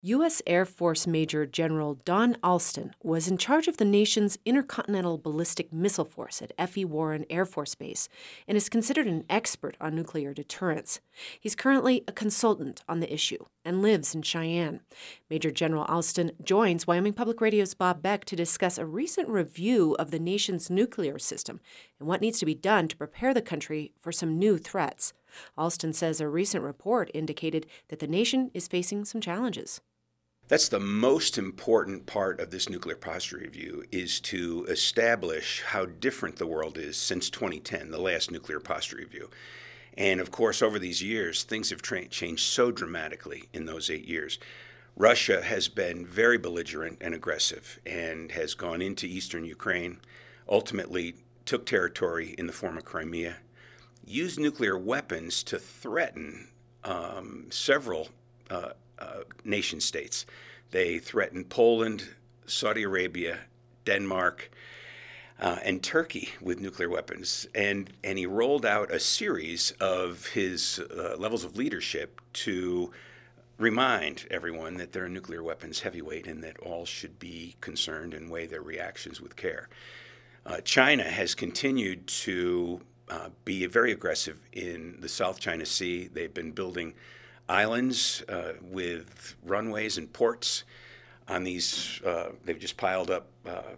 U.S. Air Force Major General Don Alston was in charge of the nation's Intercontinental Ballistic Missile Force at F.E. Warren Air Force Base and is considered an expert on nuclear deterrence. He's currently a consultant on the issue and lives in Cheyenne. Major General Alston joins Wyoming Public Radio's Bob Beck to discuss a recent review of the nation's nuclear system and what needs to be done to prepare the country for some new threats. Alston says a recent report indicated that the nation is facing some challenges. That's the most important part of this nuclear posture review, is to establish how different the world is since 2010, the last nuclear posture review. And of course, over these years, things have changed so dramatically in those 8 years. Russia has been very belligerent and aggressive and has gone into eastern Ukraine, ultimately took territory in the form of Crimea, used nuclear weapons to threaten several nation states. They threatened Poland, Saudi Arabia, Denmark, and Turkey with nuclear weapons. And he rolled out a series of his levels of leadership to remind everyone that they're a nuclear weapons heavyweight and that all should be concerned and weigh their reactions with care. China has continued to be very aggressive in the South China Sea. They've been building islands with runways and ports on these. They've just piled up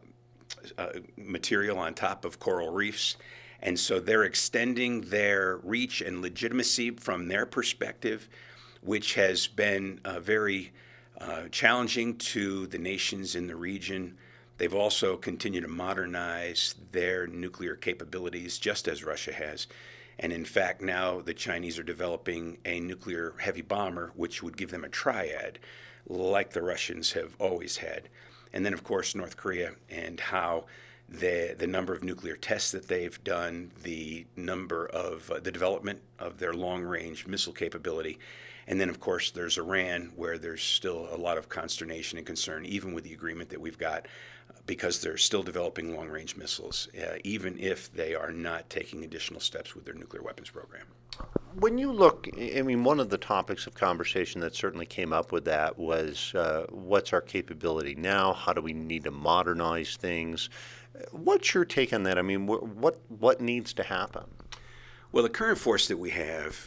material on top of coral reefs. And so they're extending their reach and legitimacy from their perspective, which has been very challenging to the nations in the region. They've also continued to modernize their nuclear capabilities, just as Russia has. And in fact, now the Chinese are developing a nuclear heavy bomber, which would give them a triad, like the Russians have always had. And then, of course, North Korea and how the number of nuclear tests that they've done, the number of the development of their long-range missile capability. And then, of course, there's Iran, where there's still a lot of consternation and concern, even with the agreement that we've got, because they're still developing long-range missiles, even if they are not taking additional steps with their nuclear weapons program. When you look, I mean, one of the topics of conversation that certainly came up with that was what's our capability now? How do we need to modernize things? What's your take on that? I mean, what needs to happen? Well, the current force that we have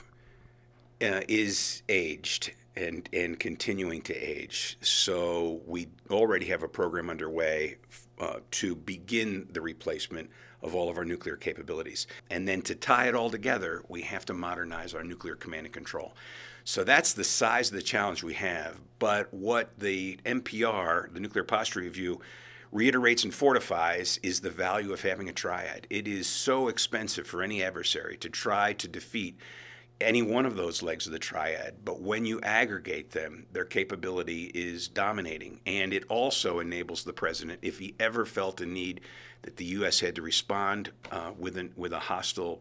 is aged and continuing to age. So we already have a program underway to begin the replacement of all of our nuclear capabilities. And then to tie it all together, we have to modernize our nuclear command and control. So that's the size of the challenge we have. But what the NPR, the Nuclear Posture Review, reiterates and fortifies is the value of having a triad. It is so expensive for any adversary to try to defeat any one of those legs of the triad, but when you aggregate them, their capability is dominating. And it also enables the president, if he ever felt a need that the U.S. had to respond with a hostile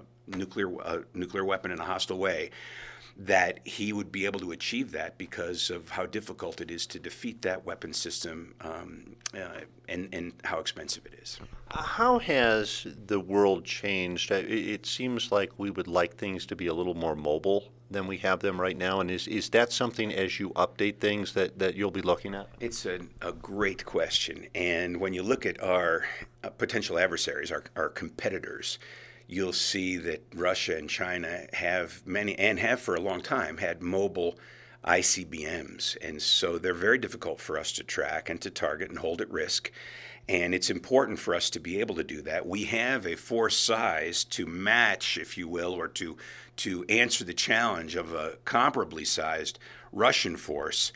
nuclear weapon in a hostile way, that he would be able to achieve that because of how difficult it is to defeat that weapon system and how expensive it is. How has the world changed? It seems like we would like things to be a little more mobile than we have them right now. And is that something, as you update things, that you'll be looking at? It's a great question. And when you look at our potential adversaries, our competitors, you'll see that Russia and China have many, and have for a long time, had mobile ICBMs. And so they're very difficult for us to track and to target and hold at risk. And it's important for us to be able to do that. We have a force size to match, if you will, or to answer the challenge of a comparably sized Russian force.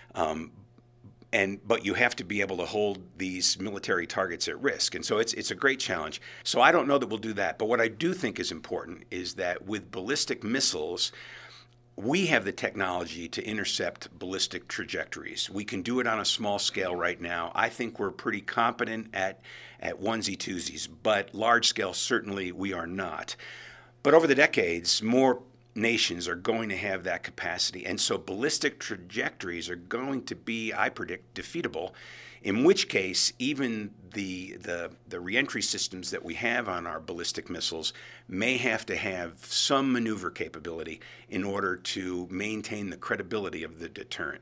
But you have to be able to hold these military targets at risk. And so it's a great challenge. So I don't know that we'll do that. But what I do think is important is that with ballistic missiles, we have the technology to intercept ballistic trajectories. We can do it on a small scale right now. I think we're pretty competent at onesie-twosies, but large scale, certainly we are not. But over the decades, more nations are going to have that capacity. And so ballistic trajectories are going to be, I predict, defeatable, in which case even the reentry systems that we have on our ballistic missiles may have to have some maneuver capability in order to maintain the credibility of the deterrent.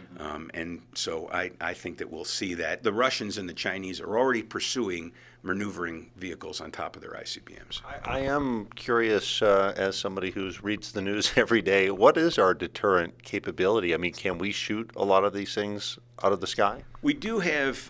And so I think that we'll see that. The Russians and the Chinese are already pursuing maneuvering vehicles on top of their ICBMs. I am curious, as somebody who reads the news every day, what is our deterrent capability? I mean, can we shoot a lot of these things out of the sky? We do have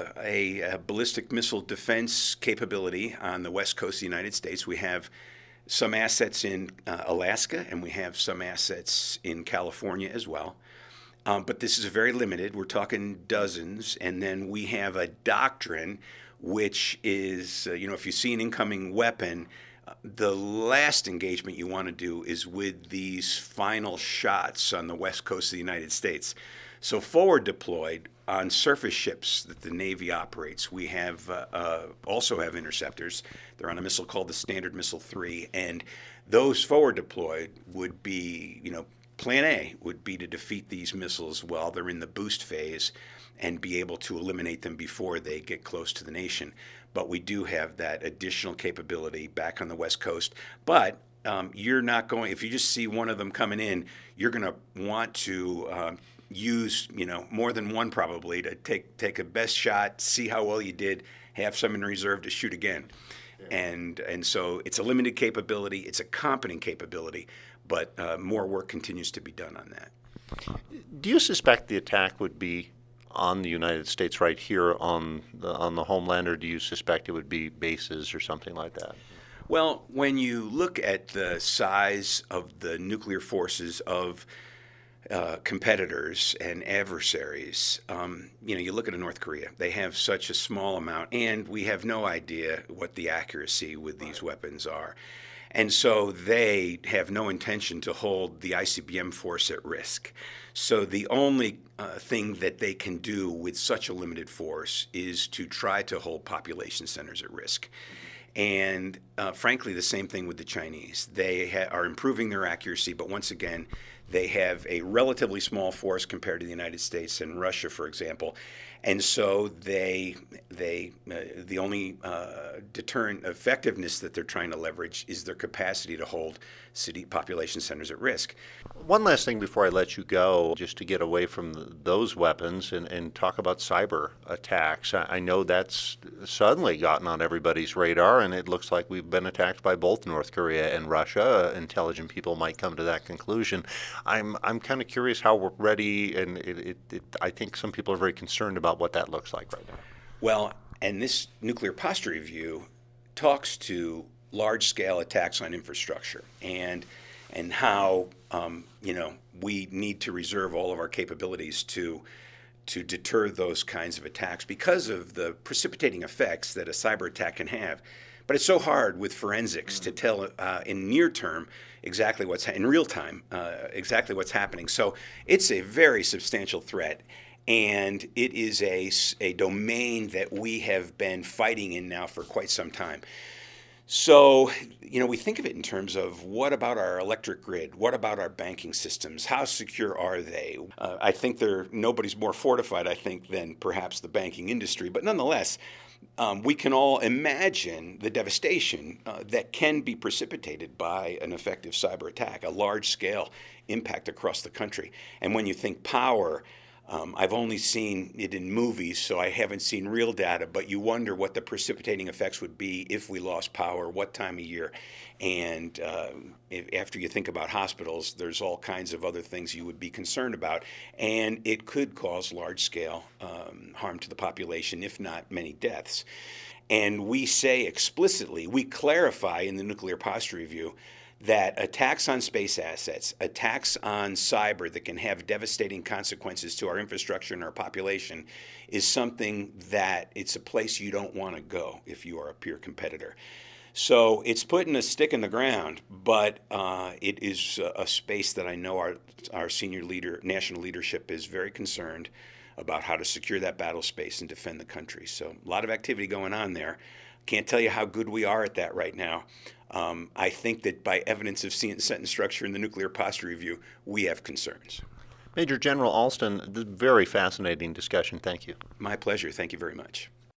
a ballistic missile defense capability on the west coast of the United States. We have some assets in Alaska, and we have some assets in California as well. But this is very limited. We're talking dozens. And then we have a doctrine, which is, if you see an incoming weapon, the last engagement you want to do is with these final shots on the west coast of the United States. So forward deployed on surface ships that the Navy operates, we have also have interceptors. They're on a missile called the Standard Missile-3, and those forward deployed would be, Plan A would be to defeat these missiles while they're in the boost phase and be able to eliminate them before they get close to the nation. But we do have that additional capability back on the West Coast. But you're not going, if you just see one of them coming in, you're going to want to use, more than one probably to take a best shot, see how well you did, have some in reserve to shoot again. And so it's a limited capability, it's a competent capability, but more work continues to be done on that. Do you suspect the attack would be on the United States right here on the homeland, or do you suspect it would be bases or something like that? Well, when you look at the size of the nuclear forces of competitors and adversaries, you look at North Korea. They have such a small amount, and we have no idea what the accuracy with these weapons are. And so they have no intention to hold the ICBM force at risk. So the only thing that they can do with such a limited force is to try to hold population centers at risk. And frankly, the same thing with the Chinese. They are improving their accuracy, but once again, they have a relatively small force compared to the United States and Russia, for example. And so the only deterrent effectiveness that they're trying to leverage is their capacity to hold city population centers at risk. One last thing before I let you go, just to get away from those weapons and talk about cyber attacks. I know that's suddenly gotten on everybody's radar, and it looks like we've been attacked by both North Korea and Russia. Intelligent people might come to that conclusion. I'm kind of curious how we're ready, and I think some people are very concerned about what that looks like right now. Well, and this nuclear posture review talks to large-scale attacks on infrastructure and how we need to reserve all of our capabilities to deter those kinds of attacks because of the precipitating effects that a cyber attack can have. But it's so hard with forensics to tell in near term exactly what's in real time exactly what's happening. So it's a very substantial threat. And it is a domain that we have been fighting in now for quite some time. So, we think of it in terms of what about our electric grid? What about our banking systems? How secure are they? I think nobody's more fortified, than perhaps the banking industry. But nonetheless, we can all imagine the devastation that can be precipitated by an effective cyber attack, a large-scale impact across the country. And when you think power, I've only seen it in movies, so I haven't seen real data, but you wonder what the precipitating effects would be if we lost power, what time of year. And after you think about hospitals, there's all kinds of other things you would be concerned about. And it could cause large-scale harm to the population, if not many deaths. And we say explicitly, we clarify in the Nuclear Posture Review that attacks on space assets, attacks on cyber that can have devastating consequences to our infrastructure and our population is something that it's a place you don't want to go if you are a peer competitor. So it's putting a stick in the ground, but it is a space that I know our senior national leadership is very concerned about how to secure that battle space and defend the country. So a lot of activity going on there. Can't tell you how good we are at that right now. I think that by evidence of sentence structure in the nuclear posture review, we have concerns. Major General Alston, this is a very fascinating discussion. Thank you. My pleasure. Thank you very much.